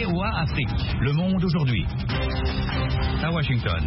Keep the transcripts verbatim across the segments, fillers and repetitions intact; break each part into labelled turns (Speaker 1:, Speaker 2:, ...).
Speaker 1: V O A Afrique. Le monde aujourd'hui. À Washington.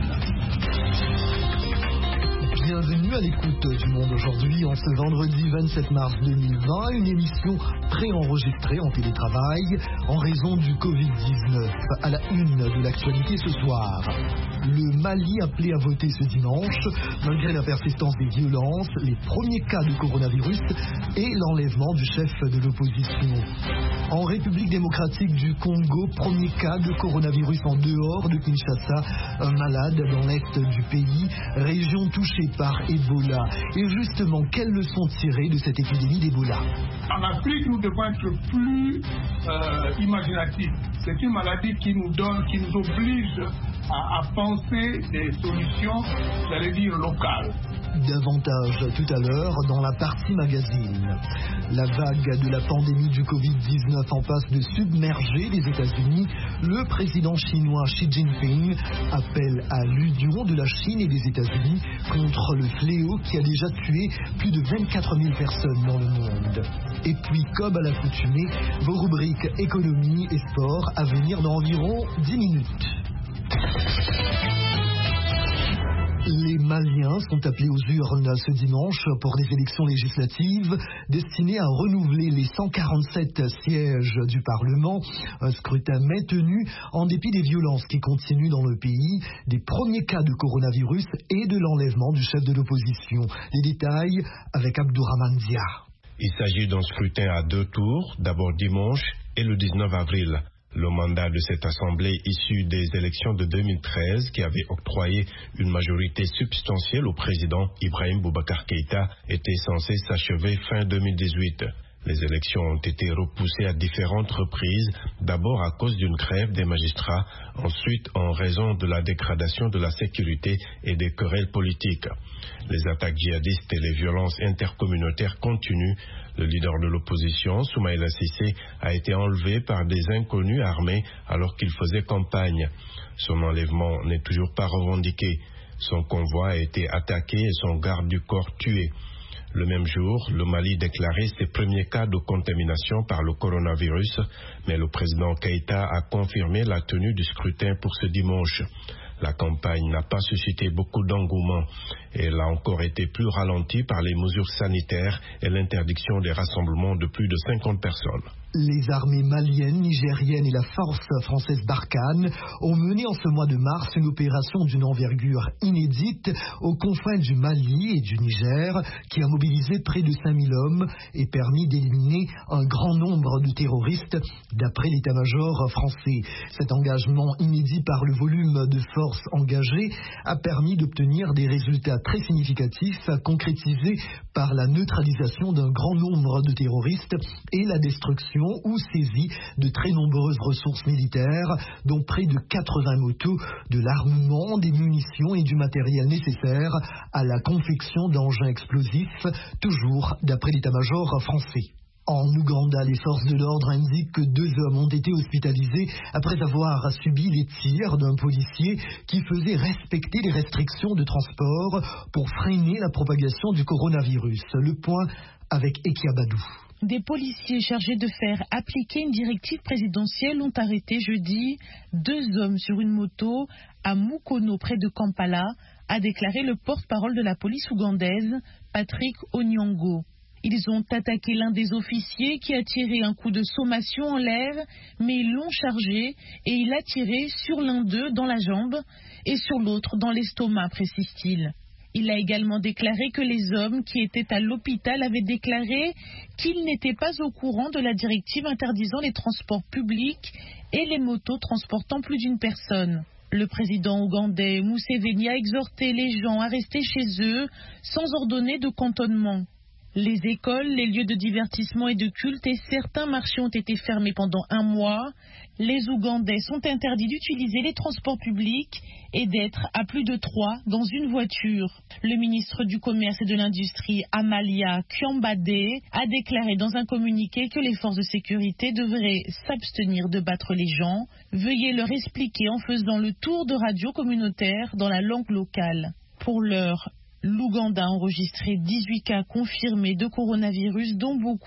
Speaker 2: Bienvenue à l'écoute du Monde aujourd'hui en ce vendredi vingt-sept mars deux mille vingt, une émission préenregistrée en télétravail en raison du covid dix-neuf. À la une de l'actualité ce soir, le Mali appelé à voter ce dimanche, malgré la persistance des violences, les premiers cas de coronavirus et l'enlèvement du chef de l'opposition. En République démocratique du Congo, premier cas de coronavirus en dehors de Kinshasa, un malade dans l'est du pays, région touchée par Ebola. Et justement, quelles leçons tirer de cette épidémie d'Ebola?
Speaker 3: En Afrique, nous devons être plus euh, imaginatifs. C'est une maladie qui nous donne, qui nous oblige à, à penser des solutions, j'allais dire, locales.
Speaker 2: Davantage tout à l'heure dans la partie magazine. La vague de la pandémie du covid dix-neuf en passe de submerger les États-Unis. Le président chinois Xi Jinping appelle à l'union de la Chine et des États-Unis contre le fléau qui a déjà tué plus de vingt-quatre mille personnes dans le monde. Et puis, comme à l'accoutumée, vos rubriques économie et sport à venir dans environ dix minutes. Les Maliens sont appelés aux urnes ce dimanche pour des élections législatives destinées à renouveler les cent quarante-sept sièges du Parlement. Un scrutin maintenu en dépit des violences qui continuent dans le pays, des premiers cas de coronavirus et de l'enlèvement du chef de l'opposition. Les détails avec Abdourahmane Dia.
Speaker 4: Il s'agit d'un scrutin à deux tours, d'abord dimanche et le dix-neuf avril. Le mandat de cette assemblée issue des élections de deux mille treize, qui avait octroyé une majorité substantielle au président Ibrahim Boubacar Keïta, était censé s'achever fin deux mille dix-huit. Les élections ont été repoussées à différentes reprises, d'abord à cause d'une grève des magistrats, ensuite en raison de la dégradation de la sécurité et des querelles politiques. Les attaques djihadistes et les violences intercommunautaires continuent. Le leader de l'opposition, Soumaïla Cissé, a été enlevé par des inconnus armés alors qu'il faisait campagne. Son enlèvement n'est toujours pas revendiqué. Son convoi a été attaqué et son garde du corps tué. Le même jour, le Mali déclarait ses premiers cas de contamination par le coronavirus, mais le président Keïta a confirmé la tenue du scrutin pour ce dimanche. La campagne n'a pas suscité beaucoup d'engouement et elle a encore été plus ralentie par les mesures sanitaires et l'interdiction des rassemblements de plus de cinquante personnes.
Speaker 2: Les armées maliennes, nigériennes et la force française Barkhane ont mené en ce mois de mars une opération d'une envergure inédite aux confins du Mali et du Niger qui a mobilisé près de cinq mille hommes et permis d'éliminer un grand nombre de terroristes d'après l'état-major français. Cet engagement inédit par le volume de forces engagées a permis d'obtenir des résultats très significatifs concrétisés par la neutralisation d'un grand nombre de terroristes et la destruction ou saisie de très nombreuses ressources militaires, dont près de quatre-vingts motos, de l'armement, des munitions et du matériel nécessaire à la confection d'engins explosifs, toujours d'après l'état-major français. En Ouganda, les forces de l'ordre indiquent que deux hommes ont été hospitalisés après avoir subi les tirs d'un policier qui faisait respecter les restrictions de transport pour freiner la propagation du coronavirus. Le point avec Ekia Badou.
Speaker 5: Des policiers chargés de faire appliquer une directive présidentielle ont arrêté jeudi deux hommes sur une moto à Mukono, près de Kampala, a déclaré le porte-parole de la police ougandaise, Patrick Onyango. Ils ont attaqué l'un des officiers qui a tiré un coup de sommation en l'air, mais ils l'ont chargé et il a tiré sur l'un d'eux dans la jambe et sur l'autre dans l'estomac, précise-t-il. Il a également déclaré que les hommes qui étaient à l'hôpital avaient déclaré qu'ils n'étaient pas au courant de la directive interdisant les transports publics et les motos transportant plus d'une personne. Le président ougandais Museveni a exhorté les gens à rester chez eux sans ordonner de cantonnement. Les écoles, les lieux de divertissement et de culte et certains marchés ont été fermés pendant un mois. Les Ougandais sont interdits d'utiliser les transports publics et d'être à plus de trois dans une voiture. Le ministre du Commerce et de l'Industrie, Amalia Kyambadé, a déclaré dans un communiqué que les forces de sécurité devraient s'abstenir de battre les gens. Veuillez leur expliquer en faisant le tour de radio communautaire dans la langue locale. Pour l'heure, l'Ouganda a enregistré dix-huit cas confirmés de coronavirus, dont beaucoup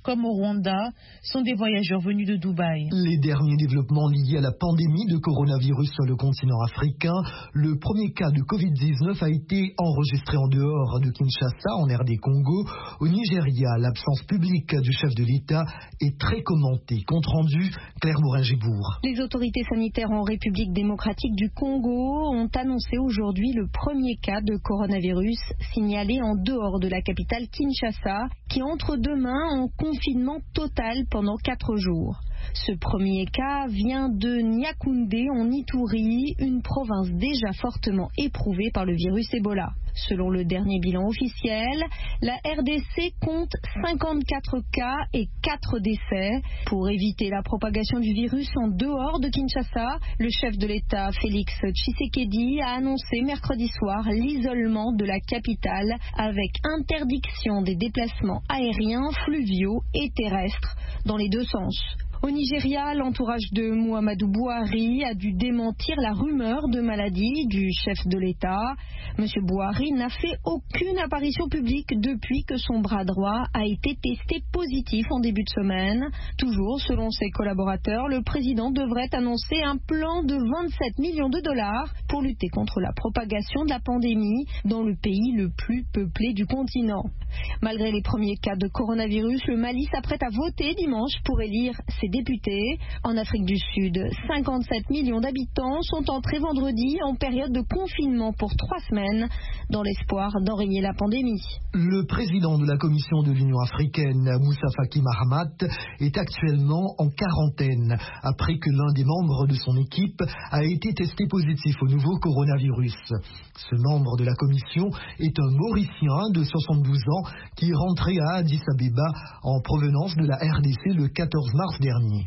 Speaker 5: comme au Rwanda, sont des voyageurs venus de Dubaï.
Speaker 2: Les derniers développements liés à la pandémie de coronavirus sur le continent africain. Le premier cas de covid dix-neuf a été enregistré en dehors de Kinshasa, en R D Congo. Au Nigeria, l'absence publique du chef de l'État est très commentée. Compte rendu, Claire Morin-Gibourg.
Speaker 6: Les autorités sanitaires en République démocratique du Congo ont annoncé aujourd'hui le premier cas de coronavirus signalé en dehors de la capitale Kinshasa, qui entre demain en confinement total pendant quatre jours. Ce premier cas vient de Niakoundé en Ituri, une province déjà fortement éprouvée par le virus Ebola. Selon le dernier bilan officiel, la R D C compte cinquante-quatre cas et quatre décès. Pour éviter la propagation du virus en dehors de Kinshasa, le chef de l'État, Félix Tshisekedi, a annoncé mercredi soir l'isolement de la capitale avec interdiction des déplacements aériens, fluviaux et terrestres dans les deux sens. Au Nigeria, l'entourage de Muhammadu Buhari a dû démentir la rumeur de maladie du chef de l'État. Monsieur Buhari n'a fait aucune apparition publique depuis que son bras droit a été testé positif en début de semaine. Toujours selon ses collaborateurs, le président devrait annoncer un plan de vingt-sept millions de dollars pour lutter contre la propagation de la pandémie dans le pays le plus peuplé du continent. Malgré les premiers cas de coronavirus, le Mali s'apprête à voter dimanche pour élire ses députés. En Afrique du Sud, cinquante-sept millions d'habitants sont entrés vendredi en période de confinement pour trois semaines dans l'espoir d'enrayer la pandémie.
Speaker 2: Le président de la Commission de l'Union africaine, Moussa Faki Mahamat, est actuellement en quarantaine après que l'un des membres de son équipe a été testé positif au nouveau coronavirus. Ce membre de la Commission est un Mauricien de soixante-douze ans qui est rentré à Addis Abeba en provenance de la R D C le quatorze mars dernier.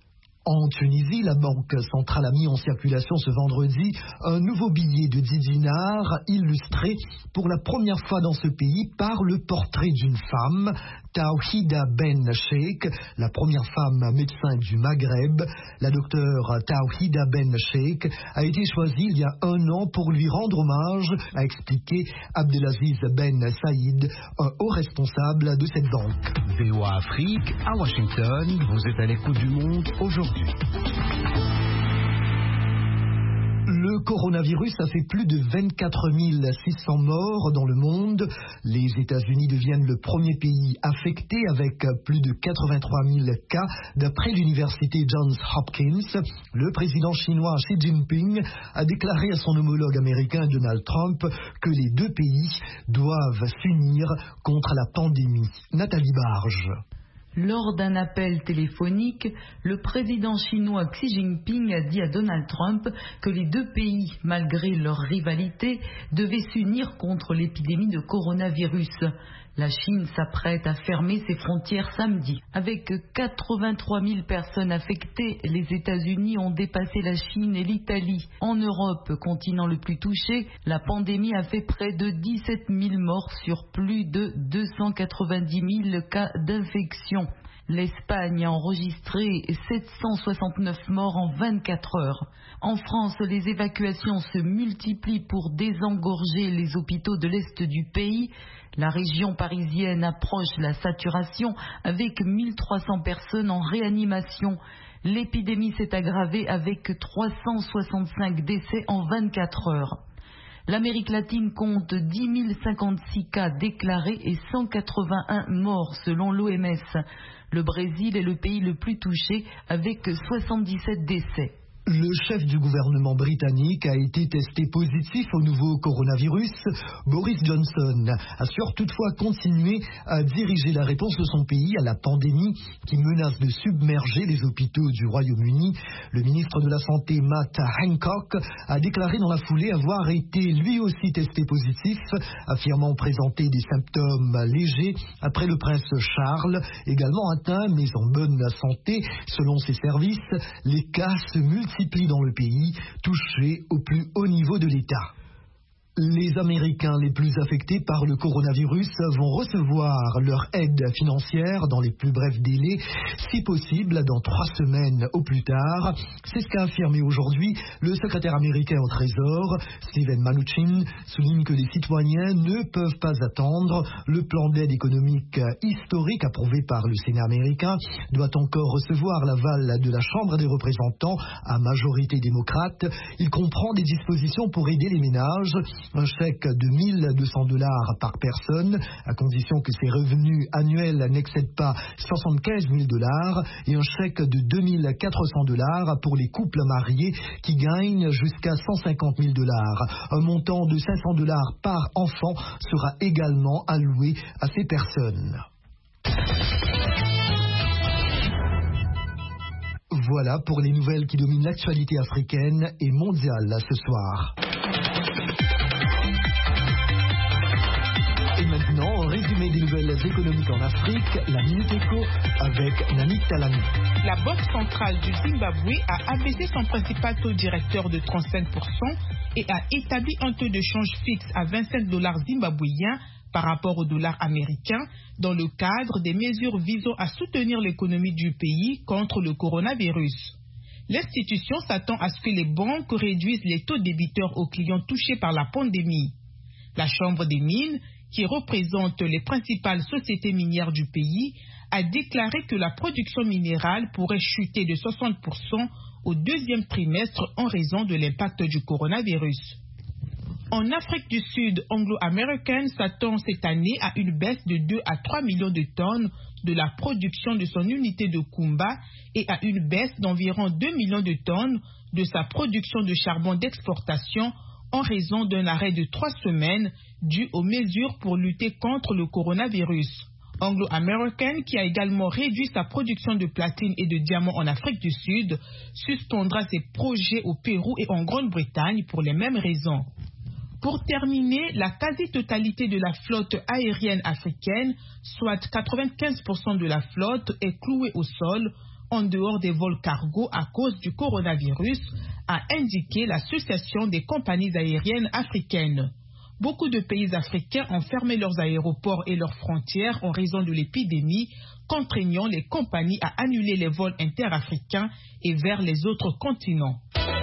Speaker 2: En Tunisie, la Banque centrale a mis en circulation ce vendredi un nouveau billet de dix dinars illustré pour la première fois dans ce pays par le portrait d'une femme, Tawhida Ben Sheikh, la première femme médecin du Maghreb. La docteure Tawhida Ben Sheikh a été choisie il y a un an pour lui rendre hommage, a expliqué Abdelaziz Ben Saïd, un haut responsable de cette banque.
Speaker 1: V O A Afrique, à Washington, vous êtes à l'écoute du monde aujourd'hui.
Speaker 2: Le coronavirus a fait plus de vingt-quatre mille six cents morts dans le monde. Les États-Unis deviennent le premier pays affecté avec plus de quatre-vingt-trois mille cas d'après l'université Johns Hopkins. Le président chinois Xi Jinping a déclaré à son homologue américain Donald Trump que les deux pays doivent s'unir contre la pandémie. Nathalie Barge.
Speaker 7: Lors d'un appel téléphonique, le président chinois Xi Jinping a dit à Donald Trump que les deux pays, malgré leur rivalité, devaient s'unir contre l'épidémie de coronavirus. La Chine s'apprête à fermer ses frontières samedi. Avec quatre-vingt-trois mille personnes affectées, les États-Unis ont dépassé la Chine et l'Italie. En Europe, continent le plus touché, la pandémie a fait près de dix-sept mille morts sur plus de deux cent quatre-vingt-dix mille cas d'infection. L'Espagne a enregistré sept cent soixante-neuf morts en vingt-quatre heures. En France, les évacuations se multiplient pour désengorger les hôpitaux de l'Est du pays. La région parisienne approche la saturation avec mille trois cents personnes en réanimation. L'épidémie s'est aggravée avec trois cent soixante-cinq décès en vingt-quatre heures. L'Amérique latine compte dix mille cinquante-six cas déclarés et cent quatre-vingt-un morts selon l'O M S. Le Brésil est le pays le plus touché avec soixante-dix-sept décès.
Speaker 2: Le chef du gouvernement britannique a été testé positif au nouveau coronavirus. Boris Johnson assure toutefois continuer à diriger la réponse de son pays à la pandémie qui menace de submerger les hôpitaux du Royaume-Uni. Le ministre de la Santé, Matt Hancock, a déclaré dans la foulée avoir été lui aussi testé positif, affirmant présenter des symptômes légers après le prince Charles, également atteint mais en bonne santé. Selon ses services, les cas se multiplient dans le pays, touché au plus haut niveau de l'État. Les Américains les plus affectés par le coronavirus vont recevoir leur aide financière dans les plus brefs délais, si possible dans trois semaines au plus tard. C'est ce qu'a affirmé aujourd'hui le secrétaire américain au Trésor, Steven Mnuchin, souligne que les citoyens ne peuvent pas attendre. Le plan d'aide économique historique approuvé par le Sénat américain doit encore recevoir l'aval de la Chambre des représentants à majorité démocrate. Il comprend des dispositions pour aider les ménages. Un chèque de mille deux cents dollars par personne, à condition que ses revenus annuels n'excèdent pas soixante-quinze mille dollars, et un chèque de deux mille quatre cents dollars pour les couples mariés qui gagnent jusqu'à cent cinquante mille dollars. Un montant de cinq cents dollars par enfant sera également alloué à ces personnes. Voilà pour les nouvelles qui dominent l'actualité africaine et mondiale ce soir. Et maintenant, un résumé des nouvelles économiques en Afrique, la Minute Éco avec Nanik Talani.
Speaker 8: La Banque centrale du Zimbabwe a abaissé son principal taux directeur de trente-cinq pour cent et a établi un taux de change fixe à vingt-cinq dollars zimbabwéens par rapport au dollar américain dans le cadre des mesures visant à soutenir l'économie du pays contre le coronavirus. L'institution s'attend à ce que les banques réduisent les taux débiteurs aux clients touchés par la pandémie. La Chambre des mines, qui représente les principales sociétés minières du pays, a déclaré que la production minérale pourrait chuter de soixante pour cent au deuxième trimestre en raison de l'impact du coronavirus. En Afrique du Sud, Anglo American s'attend cette année à une baisse de deux à trois millions de tonnes de la production de son unité de Kumba et à une baisse d'environ deux millions de tonnes de sa production de charbon d'exportation en raison d'un arrêt de trois semaines dû aux mesures pour lutter contre le coronavirus. Anglo American, qui a également réduit sa production de platine et de diamants en Afrique du Sud, suspendra ses projets au Pérou et en Grande-Bretagne pour les mêmes raisons. Pour terminer, la quasi-totalité de la flotte aérienne africaine, soit quatre-vingt-quinze pour cent de la flotte, est clouée au sol en dehors des vols cargo à cause du coronavirus, a indiqué l'Association des compagnies aériennes africaines. Beaucoup de pays africains ont fermé leurs aéroports et leurs frontières en raison de l'épidémie, contraignant les compagnies à annuler les vols interafricains et vers les autres continents.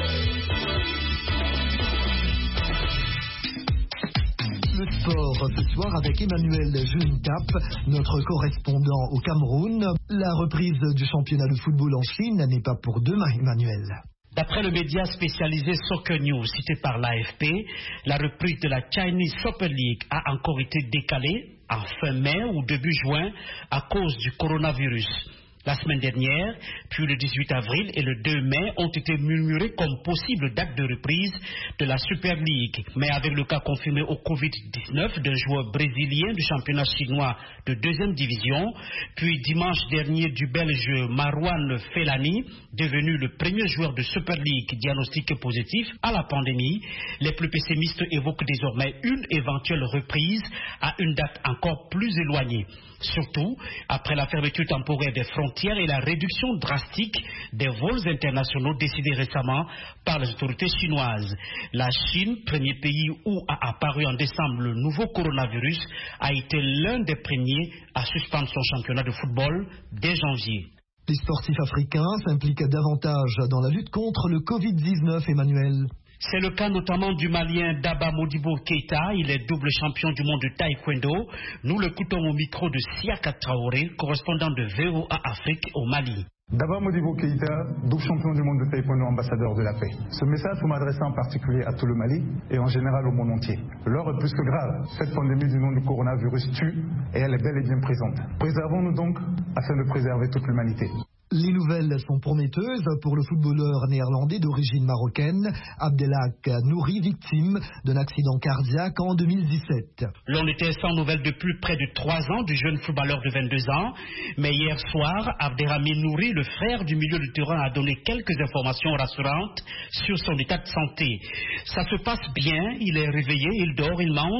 Speaker 2: Le sport ce soir avec Emmanuel Juntap, notre correspondant au Cameroun. La reprise du championnat de football en Chine n'est pas pour demain, Emmanuel.
Speaker 9: D'après le média spécialisé Soccer News cité par l'A F P, la reprise de la Chinese Super League a encore été décalée en fin mai ou début juin à cause du coronavirus. La semaine dernière, puis le dix-huit avril et le deux mai ont été murmurés comme possible date de reprise de la Super League. Mais avec le cas confirmé au covid dix-neuf d'un joueur brésilien du championnat chinois de deuxième division, puis dimanche dernier du Belge Marouane Fellaini, devenu le premier joueur de Super League diagnostiqué positif à la pandémie, les plus pessimistes évoquent désormais une éventuelle reprise à une date encore plus éloignée. Surtout après la fermeture temporaire des frontières et la réduction drastique des vols internationaux décidés récemment par les autorités chinoises. La Chine, premier pays où a apparu en décembre le nouveau coronavirus, a été l'un des premiers à suspendre son championnat de football dès janvier.
Speaker 2: Les sportifs africains s'impliquent davantage dans la lutte contre le covid dix-neuf, Emmanuel.
Speaker 9: C'est le cas notamment du Malien Daba Modibo Keita, il est double champion du monde de taekwondo. Nous l'écoutons au micro de Siaka Traoré, correspondant de V O A Afrique au Mali.
Speaker 10: Daba Modibo Keita, double champion du monde de taekwondo, ambassadeur de la paix. Ce message, vous m'adressez en particulier à tout le Mali et en général au monde entier. L'heure est plus que grave. Cette pandémie du nom du coronavirus tue et elle est bel et bien présente. Préservons-nous donc afin de préserver toute l'humanité.
Speaker 2: Les nouvelles sont prometteuses pour le footballeur néerlandais d'origine marocaine, Abdelhak Nouri, victime d'un accident cardiaque en deux mille dix-sept.
Speaker 9: L'on était sans nouvelles depuis près de trois ans du jeune footballeur de vingt-deux ans. Mais hier soir, Abderrahmane Nouri, le frère du milieu de terrain, a donné quelques informations rassurantes sur son état de santé. Ça se passe bien, il est réveillé, il dort, il mange,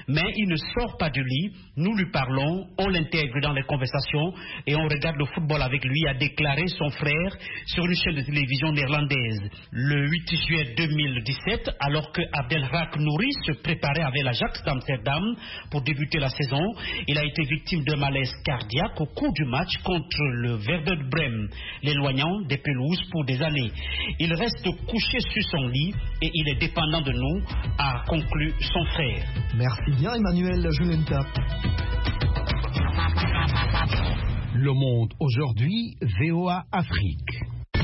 Speaker 9: mais il ne sort pas du lit. Nous lui parlons, on l'intègre dans les conversations et on regarde le football avec lui, a déclaré son frère sur une chaîne de télévision néerlandaise. Le huit juillet deux mille dix-sept, alors que Abdelrak Nouri se préparait avec l'Ajax d'Amsterdam pour débuter la saison, il a été victime d'un malaise cardiaque au cours du match contre le Werder Brême, l'éloignant des pelouses pour des années. Il reste couché sur son lit et il est dépendant de nous, a conclu son frère.
Speaker 2: Merci bien Emmanuel Julenta.
Speaker 1: Le Monde aujourd'hui, V O A Afrique.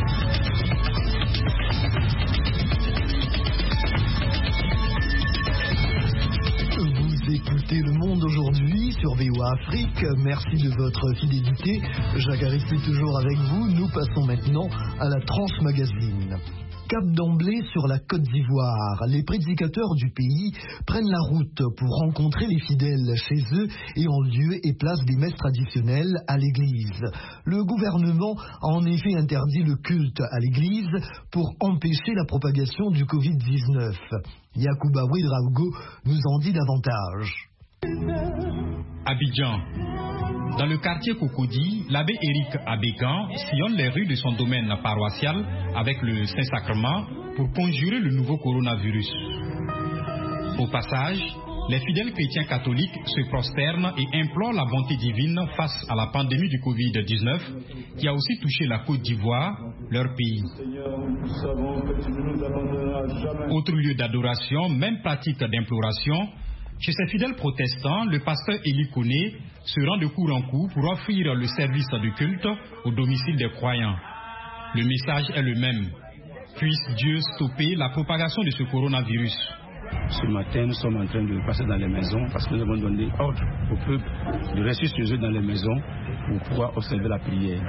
Speaker 2: Vous écoutez Le Monde aujourd'hui sur V O A Afrique. Merci de votre fidélité. Jacques Aristide toujours avec vous. Nous passons maintenant à la tranche magazine. Cap d'emblée sur la Côte d'Ivoire. Les prédicateurs du pays prennent la route pour rencontrer les fidèles chez eux et en lieu et place des messes traditionnelles à l'église. Le gouvernement a en effet interdit le culte à l'église pour empêcher la propagation du covid dix-neuf. Yacouba Ouedraogo nous en dit davantage.
Speaker 11: Abidjan. Dans le quartier Cocody, l'abbé Éric Abégan sillonne les rues de son domaine paroissial avec le Saint-Sacrement pour conjurer le nouveau coronavirus. Au passage, les fidèles chrétiens catholiques se prosternent et implorent la bonté divine face à la pandémie du covid dix-neuf qui a aussi touché la Côte d'Ivoire, leur pays. Autre lieu d'adoration, même pratique d'imploration, chez ces fidèles protestants, le pasteur Élie Koné se rend de cour en cour pour offrir le service de culte au domicile des croyants. Le message est le même. Puisse Dieu stopper la propagation de ce coronavirus.
Speaker 12: Ce matin, nous sommes en train de passer dans les maisons parce que nous avons donné ordre au peuple de rester chez eux dans les maisons pour pouvoir observer la prière.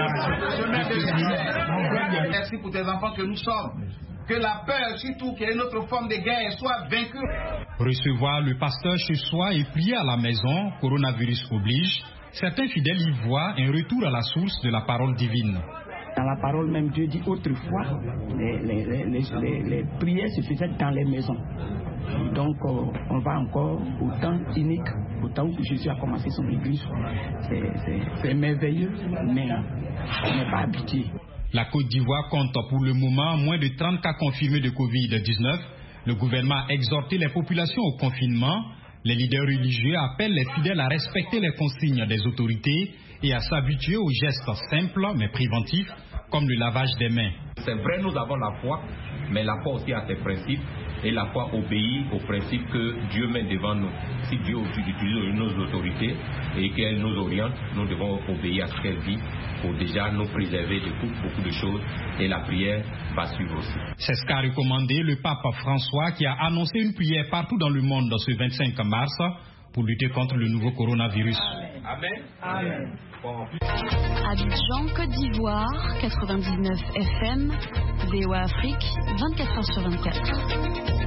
Speaker 13: Merci pour tes enfants que nous sommes. Que la peur, surtout qui est notre forme de guerre, soit vaincue.
Speaker 11: Recevoir le pasteur chez soi et prier à la maison, coronavirus oblige, certains fidèles y voient un retour à la source de la parole divine.
Speaker 14: Dans la parole même, Dieu dit autrefois, les, les, les, les, les prières se faisaient dans les maisons. Donc euh, on va encore au temps unique, au temps où Jésus a commencé son église. C'est merveilleux, mais on n'est pas habitué.
Speaker 11: La Côte d'Ivoire compte pour le moment moins de trente cas confirmés de covid dix-neuf. Le gouvernement a exhorté les populations au confinement. Les leaders religieux appellent les fidèles à respecter les consignes des autorités et à s'habituer aux gestes simples mais préventifs comme le lavage des mains.
Speaker 15: C'est vrai, nous avons la foi, mais la foi aussi a ses principes et la foi obéit aux principes que Dieu met devant nous. Si Dieu utilise nos autorités et qu'elle nous oriente, nous devons obéir à ce qu'elle dit pour déjà nous préserver de beaucoup, beaucoup de choses et la prière va suivre aussi.
Speaker 11: C'est ce qu'a recommandé le pape François qui a annoncé une prière partout dans le monde ce vingt-cinq mars pour lutter contre le nouveau coronavirus.
Speaker 13: Amen. Amen.
Speaker 16: Abidjan, Côte d'Ivoire, quatre-vingt-dix-neuf F M, V O A Afrique, vingt-quatre heures sur vingt-quatre.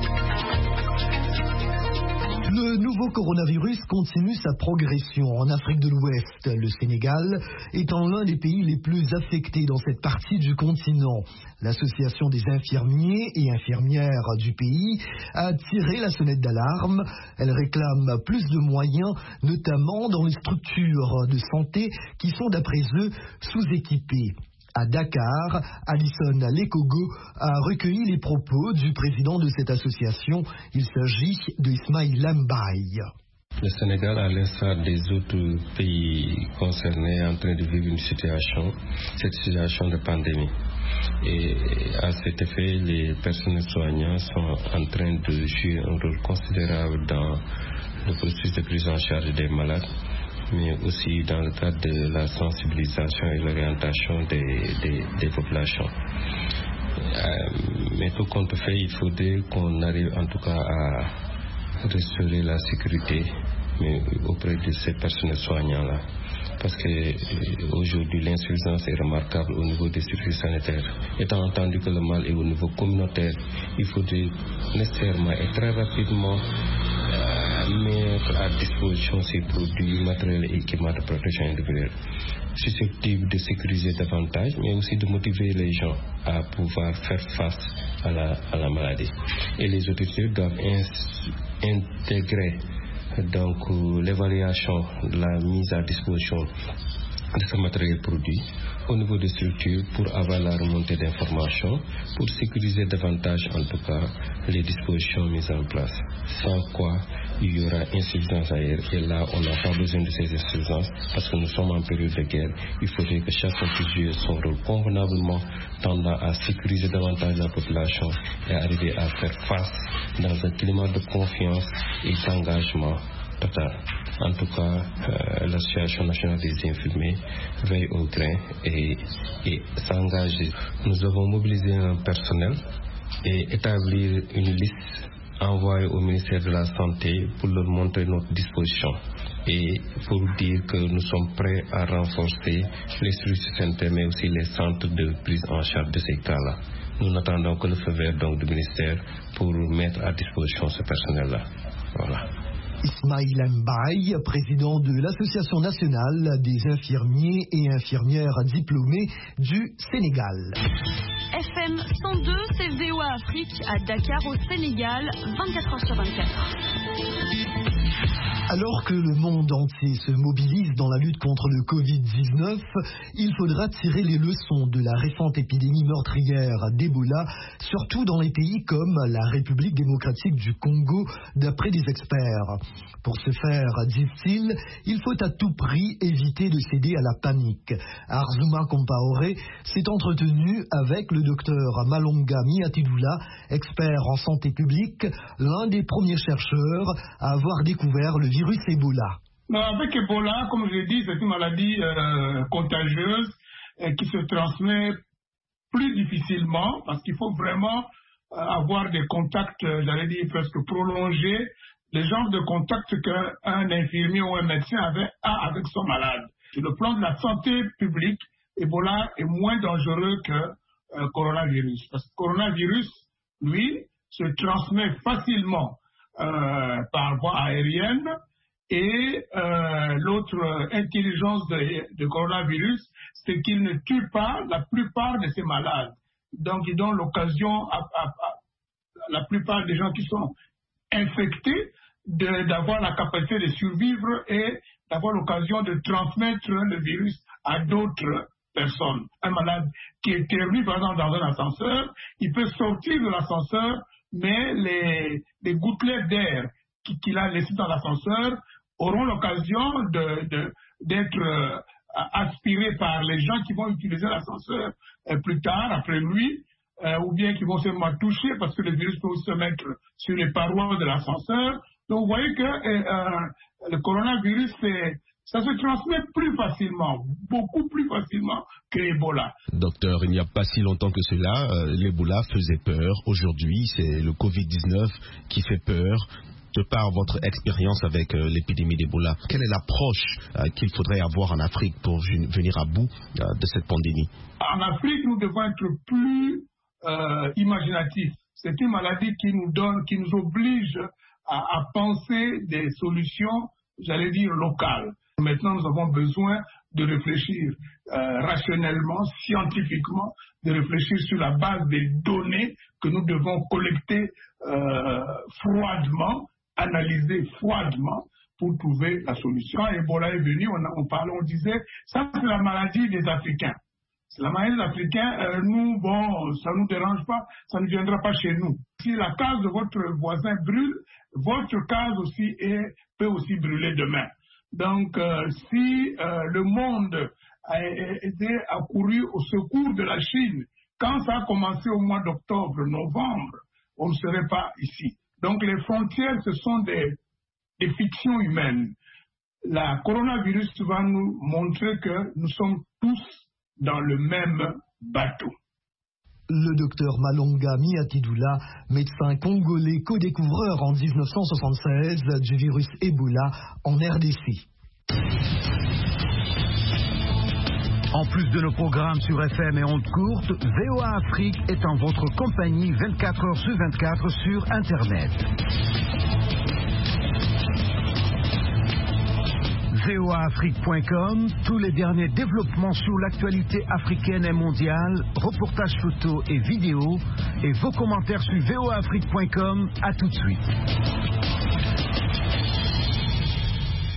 Speaker 2: Le nouveau coronavirus continue sa progression en Afrique de l'Ouest, le Sénégal étant l'un des pays les plus affectés dans cette partie du continent. L'association des infirmiers et infirmières du pays a tiré la sonnette d'alarme. Elle réclame plus de moyens, notamment dans les structures de santé qui sont d'après eux sous-équipées. À Dakar, Alison Lekogo a recueilli les propos du président de cette association. Il s'agit de Ismaïl Mbaye.
Speaker 17: Le Sénégal, à l'instar des autres pays concernés, est en train de vivre une situation, cette situation de pandémie. Et à cet effet, les personnels soignants sont en train de jouer un rôle considérable dans le processus de prise en charge des malades, mais aussi dans le cadre de la sensibilisation et l'orientation des, des, des populations. Euh, mais tout compte fait, il faudrait qu'on arrive en tout cas à restaurer la sécurité mais auprès de ces personnels soignants-là. Parce qu'aujourd'hui, l'insuffisance est remarquable au niveau des services sanitaires. Étant entendu que le mal est au niveau communautaire, il faudrait nécessairement et très rapidement euh, mettre à disposition ces produits, matériels et équipements de protection individuelle, susceptibles de sécuriser davantage, mais aussi de motiver les gens à pouvoir faire face à la, à la maladie. Et les autorités doivent ins- intégrer donc euh, l'évaluation de la mise à disposition de ce matériel produit au niveau des structures pour avoir la remontée d'informations, pour sécuriser davantage en tout cas les dispositions mises en place. Sans quoi il y aura insuffisance ailleurs et là on n'a pas besoin de ces insuffisances parce que nous sommes en période de guerre. Il faudrait que chacun puisse jouer son rôle convenablement tendant à sécuriser davantage la population et arriver à faire face dans un climat de confiance et d'engagement total. En tout cas, euh, l'Association nationale des infirmiers veille au grain et, et s'engage. Nous avons mobilisé un personnel et établi une liste envoyée au ministère de la Santé pour leur montrer notre disposition et pour dire que nous sommes prêts à renforcer les structures sanitaires mais aussi les centres de prise en charge de ces cas-là. Nous n'attendons que le feu vert donc du ministère pour mettre à disposition ce personnel-là. Voilà.
Speaker 2: Ismaïl Mbaye, président de l'Association nationale des infirmiers et infirmières diplômés du Sénégal.
Speaker 16: F M cent deux, c'est V O A Afrique à Dakar au Sénégal, vingt-quatre heures sur vingt-quatre.
Speaker 2: Alors que le monde entier se mobilise dans la lutte contre le covid dix-neuf, il faudra tirer les leçons de la récente épidémie meurtrière d'Ebola, surtout dans les pays comme la République démocratique du Congo, d'après des experts. Pour ce faire, disent-ils, il faut à tout prix éviter de céder à la panique. Arzouma Compaoré s'est entretenu avec le docteur Malonga Miatidoula, expert en santé publique, l'un des premiers chercheurs à avoir découvert le virus Ebola.
Speaker 3: Non, avec Ebola, comme je l'ai dit, c'est une maladie euh, contagieuse euh, qui se transmet plus difficilement parce qu'il faut vraiment euh, avoir des contacts, euh, j'allais dire presque prolongés, le genre de contact qu'un infirmier ou un médecin avait a avec son malade. Sur le plan de la santé publique, Ebola est moins dangereux que euh, coronavirus. Parce que coronavirus, lui, se transmet facilement euh, par voie aérienne. Et euh, l'autre intelligence de, de coronavirus, c'est qu'il ne tue pas la plupart de ces malades. Donc, il donne l'occasion à, à, à la plupart des gens qui sont infectés de, d'avoir la capacité de survivre et d'avoir l'occasion de transmettre le virus à d'autres personnes. Un malade qui est terminé, par exemple, dans un ascenseur, il peut sortir de l'ascenseur, mais les, les gouttelettes d'air qu'il a laissées dans l'ascenseur auront l'occasion de, de, d'être euh, aspirés par les gens qui vont utiliser l'ascenseur euh, plus tard, après lui, euh, ou bien qui vont seulement toucher parce que le virus peut aussi se mettre sur les parois de l'ascenseur. Donc vous voyez que euh, le coronavirus, c'est, ça se transmet plus facilement, beaucoup plus facilement que Ebola.
Speaker 18: Docteur, il n'y a pas si longtemps que cela, euh, l'Ebola faisait peur. Aujourd'hui, c'est le covid dix-neuf qui fait peur. De par votre expérience avec euh, l'épidémie d'Ebola, quelle est l'approche euh, qu'il faudrait avoir en Afrique pour venir à bout euh, de cette pandémie?
Speaker 3: En Afrique, nous devons être plus euh, imaginatifs. C'est une maladie qui nous donne, qui nous oblige à, à penser des solutions, j'allais dire, locales. Maintenant, nous avons besoin de réfléchir euh, rationnellement, scientifiquement, de réfléchir sur la base des données que nous devons collecter euh, froidement, analyser froidement pour trouver la solution. Quand Ebola est venu, on, on parlait, on disait, ça c'est la maladie des Africains. C'est la maladie des Africains, euh, nous, bon, ça ne nous dérange pas, ça ne viendra pas chez nous. Si la case de votre voisin brûle, votre case aussi est, peut aussi brûler demain. Donc, euh, si euh, le monde a, a, a couru au secours de la Chine, quand ça a commencé au mois d'octobre, novembre, on ne serait pas ici. Donc, les frontières, ce sont des, des fictions humaines. La coronavirus va nous montrer que nous sommes tous dans le même bateau.
Speaker 2: Le docteur Malonga Miatidoula, médecin congolais co-découvreur en dix-neuf cent soixante-seize du virus Ebola en R D C.
Speaker 1: En plus de nos programmes sur F M et ondes courtes, V O A Afrique est en votre compagnie vingt-quatre heures sur vingt-quatre sur Internet. V O A Afrique point com, tous les derniers développements sur l'actualité africaine et mondiale, reportages photos et vidéos, et vos commentaires sur V O A Afrique point com. À tout de suite.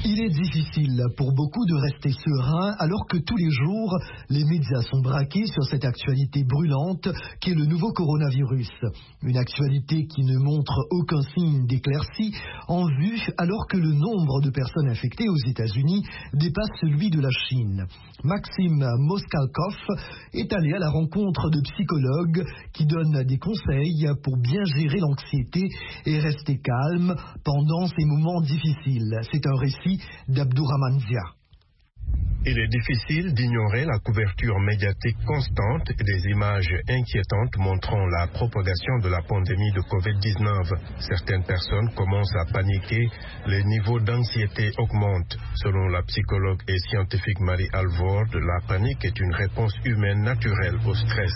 Speaker 2: Il est difficile pour beaucoup de rester serein alors que tous les jours, les médias sont braqués sur cette actualité brûlante qui est le nouveau coronavirus. Une actualité qui ne montre aucun signe d'éclaircie en vue alors que le nombre de personnes infectées aux États-Unis dépasse celui de la Chine. Maxime Moskalkov est allé à la rencontre de psychologues qui donnent des conseils pour bien gérer l'anxiété et rester calme pendant ces moments difficiles. C'est un récit d'Abdourahman Zia.
Speaker 4: Il est difficile d'ignorer la couverture médiatique constante et des images inquiétantes montrant la propagation de la pandémie de covid dix-neuf. Certaines personnes commencent à paniquer, les niveaux d'anxiété augmentent. Selon la psychologue et scientifique Marie Alvord, la panique est une réponse humaine naturelle au stress.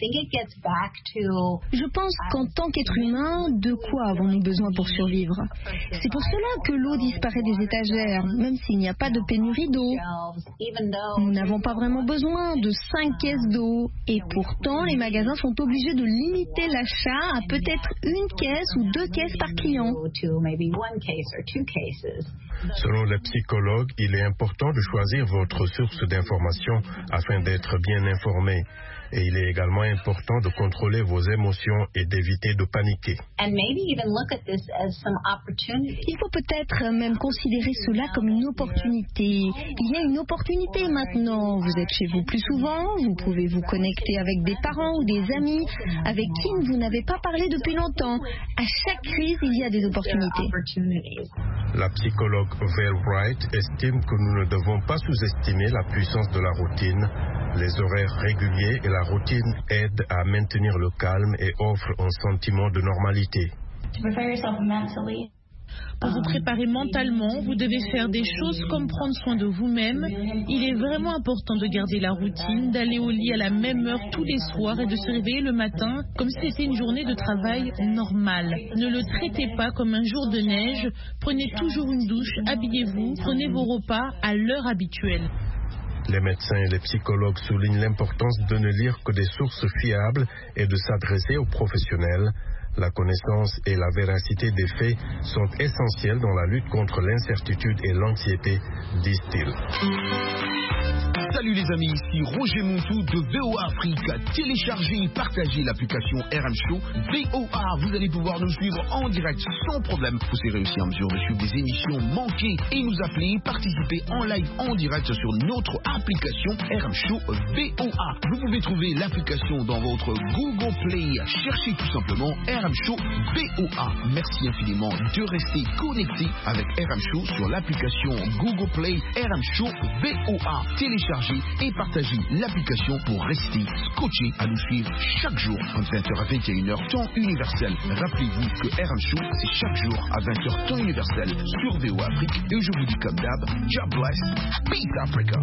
Speaker 6: Je pense qu'en tant qu'être humain, de quoi avons-nous besoin pour survivre? C'est pour cela que l'eau disparaît des étagères, même s'il n'y a pas de pénurie d'eau. Nous n'avons pas vraiment besoin de cinq caisses d'eau et pourtant les magasins sont obligés de limiter l'achat à peut-être une caisse ou deux caisses par client.
Speaker 4: Selon les psychologues, il est important de choisir votre source d'information afin d'être bien informé. Et il est également important de contrôler vos émotions et d'éviter de paniquer.
Speaker 6: Il faut peut-être même considérer cela comme une opportunité. Il y a une opportunité maintenant. Vous êtes chez vous plus souvent, vous pouvez vous connecter avec des parents ou des amis avec qui vous n'avez pas parlé depuis longtemps. À chaque crise, il y a des opportunités.
Speaker 4: La psychologue Val Wright estime que nous ne devons pas sous-estimer la puissance de la routine. Les horaires réguliers et la routine aident à maintenir le calme et offrent un sentiment de normalité.
Speaker 5: Pour vous préparer mentalement, vous devez faire des choses comme prendre soin de vous-même. Il est vraiment important de garder la routine, d'aller au lit à la même heure tous les soirs et de se réveiller le matin comme si c'était une journée de travail normale. Ne le traitez pas comme un jour de neige. Prenez toujours une douche, habillez-vous, prenez vos repas à l'heure habituelle.
Speaker 4: Les médecins et les psychologues soulignent l'importance de ne lire que des sources fiables et de s'adresser aux professionnels. La connaissance et la véracité des faits sont essentielles dans la lutte contre l'incertitude et l'anxiété, disent-ils.
Speaker 19: Salut les amis, ici Roger Montou de V O A Afrique. Téléchargez et partagez l'application R M Show V O A. Vous allez pouvoir nous suivre en direct sans problème. Vous serez aussi en mesure de suivre des émissions manquées et nous appeler et participer en live en direct sur notre application R M Show V O A. Vous pouvez trouver l'application dans votre Google Play. Cherchez tout simplement R M Show V O A. Merci infiniment de rester connecté avec R M Show sur l'application Google Play R M Show V O A. Téléchargez et partagez l'application pour rester scotché à nous suivre chaque jour entre vingt heures à vingt et une heures temps universel. Rappelez-vous que R M Show c'est chaque jour à vingt heures temps universel sur V O A Afrique et je vous dis comme d'hab, God bless, Peace Africa.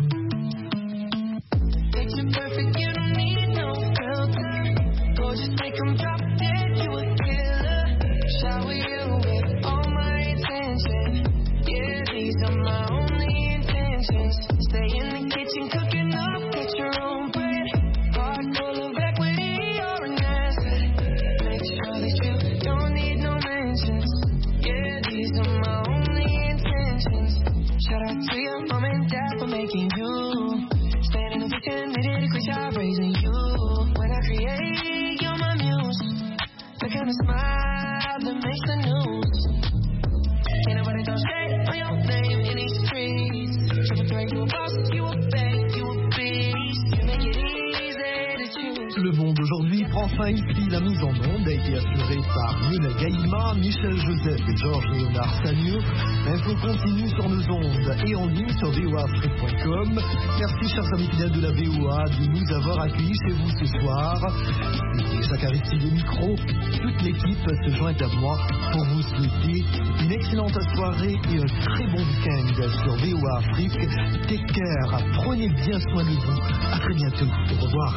Speaker 20: Stay in the kitchen cooking up, get your own bread. Heart full of equity or an asset. Make sure that you don't need no mentions. Yeah, these are my only intentions. Shout out to your mom and dad for making you. Staying in the kitchen, they did a great job raising you. When I create, you're my muse. The kind of smile that makes the news. Ain't nobody don't say on your name in these streets.
Speaker 2: Le Monde aujourd'hui prend fin ici. La mise en onde a été assurée par Lionel Gaïma, Michel Joseph et Georges Léonard Sagno. L'info continue sur nos ondes et en ligne sur v o a afrique point com. Merci chers amis fidèles de la V O A de nous avoir accueillis chez vous ce soir. Et Jacques Aristide au micro, toute l'équipe se joint à moi pour vous souhaiter une excellente soirée et un très bon week-end sur V O A Afrique. Take care, prenez bien soin de vous. À très bientôt. Au revoir.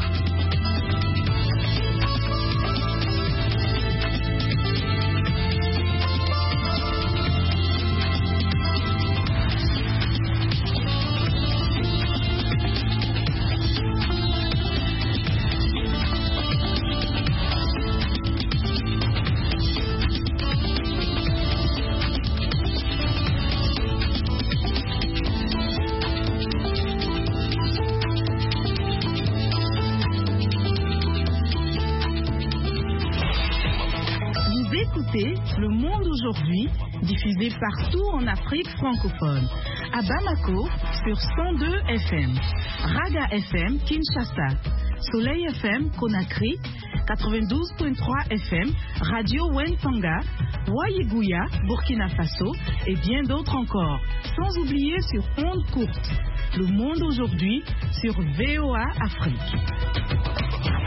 Speaker 21: écoutez Le Monde aujourd'hui, diffusé partout en Afrique francophone. À Bamako, sur cent deux F M. Raga F M, Kinshasa. Soleil F M, Conakry. quatre-vingt-douze virgule trois F M. Radio Wentanga. Wayiguya, Burkina Faso. Et bien d'autres encore. Sans oublier sur ondes courtes. Le Monde aujourd'hui, sur V O A Afrique.